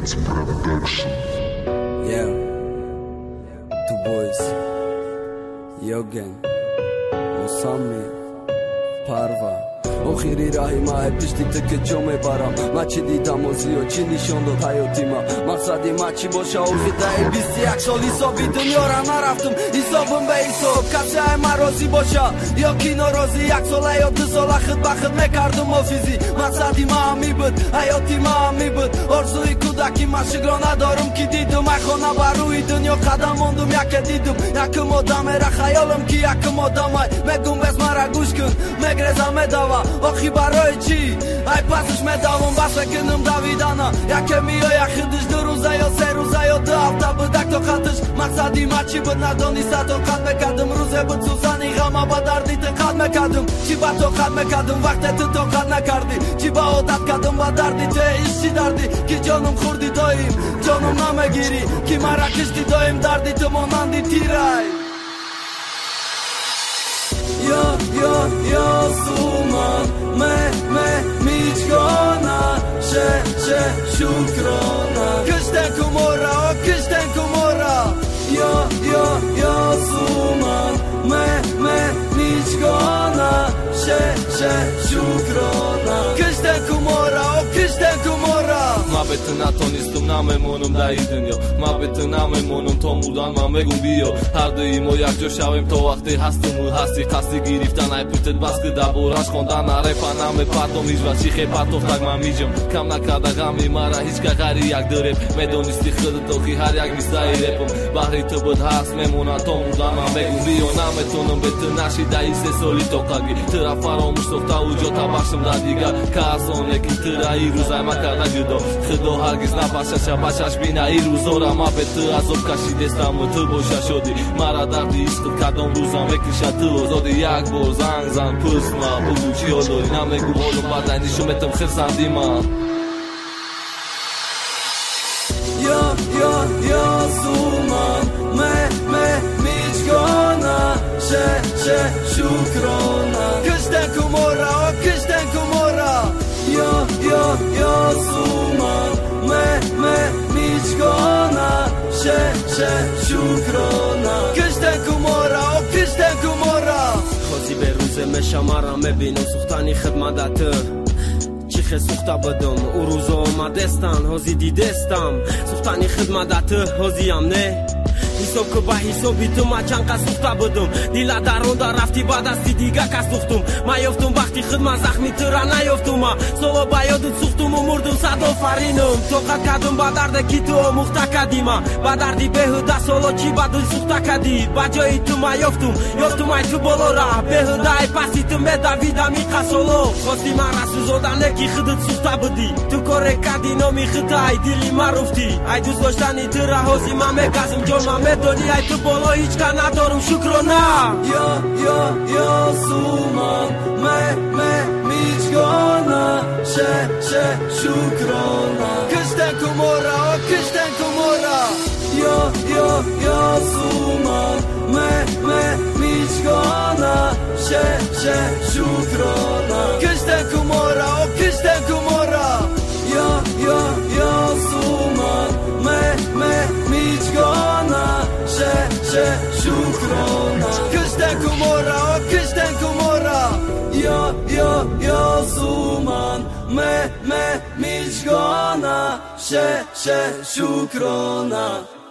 Beats Production. Yeah, two boys, Yogen, Mosami, Parva. Okhiri rahima hai pishti teke jome baram machi dida mozio chi nishon dod hayotima maqsadi machi bosha okhida e 21 soli so bi dunyora naraftum isobum be isob katsa marozi bosha yo kino rozi yak sola yo du sola khid mekardum ofizi maqsadi mami bud hayoti mami bud orzui kudaki mashigro nadarum ki didum ay khona barui dunyo qadam mondum yak didum yakum odam era khayolum ki yakum odam ay megum bez mara gush kun megreza medava Ochi baroi chi Aj pasësh me davon bashe kënëm Davidana Ja kemi jo ja khëdësh dëruza jo se ruza jo dë afta bëda këto katësh Maksadi ma që bët na doni sa to kat me kadëm Ruze bët Suzani gama badardi të kat me kadëm Që ba to kat me kadëm Vakte të to kat me kardi Që ba o tat kadëm badardi të ish që dardi Ki gjonëm khurdi dojim Gjonëm na me giri Ki mara kështi dojim dardi të monandi tiraj Yo, suman me miçgona She, shukrona Kështen kumora, o kështen kumora Yo, suman me miçgona She, shukrona Kështen kumora, o kështen kumora Ma betën ato nistum na me monum da idën jo Ma betën na me monum to mudan ma me gumbio Hardë i mo jak gjoshavim to akti hastu mu hasti Kasti giriftan aj pyrtet baskë da borash Kondan a repa na me pato mizva Që khe pato tak ma mijëm Kam na kada gami mara hiq ka kari jak dërep Me do nisti khëdët to ki har jak nista i repëm Bahri të bët has me mona to mudan ma me gumbio Na me tonëm betën nashi da i se soli to kagi Tëra faro mushtofta u gjota bashëm da diga Ka ason e ki tëra i ruzaj ma ka da gjydo Khëdo hargiz na basha shbina i ruzora Ma betë azob ka shi desta më të bosha shodi Mara dardi ishkët ka don ruza me kisha të ozodi Jak bor zang pësma Bëgu që jodoj na me gu volum badaj një shumë e të më khërsan dima Yo, suman me miçgona She, shukrona Kështen kumora, o kështen kumora Yo, suman me miçgona She, shukrona Kështen kumora, o kështen kumora Hozi beruze me shamara me binu Suhtani khidmadatı Çixe suhta bëdëm Uruzo ma destan Hozi di destam Suhtani khidmadatı Hozi jam ne Hisob këba hisobi të ma qanë ka suhta bëdëm Dila daronda rafti badasti diga ka suhtum Ma joftum bakti khidma zakhmi të rana joftuma Solo bajodët suhtum u murdum sa do farinëm Tokat kadëm badarde kitu o muhta kadima Badardi behëda solo që badën suhta kadi Bajoj të ma joftum aj të bolora Behëda e pasi të me Davida mi ka solo Kosti mara suzoda ne ki khëdët suhta bëdi Të kore kadi no mi khëtaj dili marufti Aj du zoshtani të rahozi ma me gazëm gjon ma me Doni aj të bolo hiq ka na dorëm shukrona Yo, suman me miçgona She, shukrona Kështen kumora, o kështen kumora Yo, suman me miçgona She, shukrona Kështen kumora, o kështen kumora Yo, suman me miçgona She, shukrona Kështen kumora, o kështen kumora Yo, suman me miçgona She, shukrona